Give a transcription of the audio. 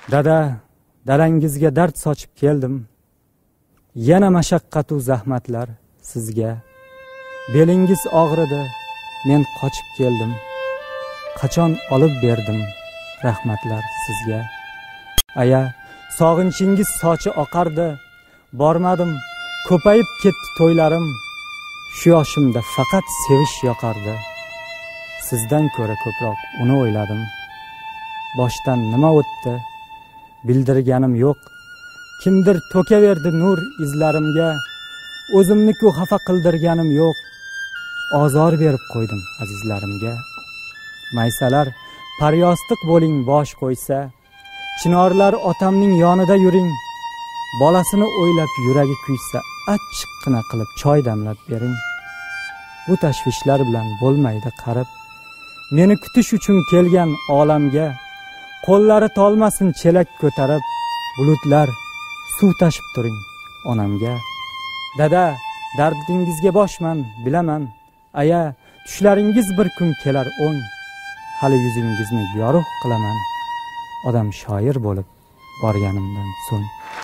Dada, dalangizga dard sochib keldim. Yana mashaqqat u zahmatlar sizga. Belingiz og'ridi, men qochib keldim. Qachon olib berdim rahmatlar sizga. Aya, sog'inchingiz sochi oqardi, bormadim, ko'payib ketdi to'ylarim. Shu yoshimda faqat sevish yoqardi. Sizdan ko'ra ko'proq uni o'yladim. Boshdan nima o'tdi, bildirganim yo'q. Kimdir to'kaverdi nur izlarimga. O'zimni-ku xafa qildirganim yo'q. Ozor berib qo'ydim azizlarimga. Maysalar paryostiq bo'ling bosh qo'ysa, chinorlar otamning yonida yuring. Bolasini o'ylab yuragi kuysa, achchiqqina qilib choy damlab bering. Bu tashvishlar bilan bo'lmaydi qarib. Meni kutish uchun kelgan olamga qo'llari tolmasin chelak ko'tarib, bulutlar suv tashib turing onamga. Dada, dardingizga boshman, bilaman. Aya, tushlaringiz bir kun kelar o'ng. Hali yuzingizni yorug' qilaman. Odam shoir bo'lib borganimdan so'ng.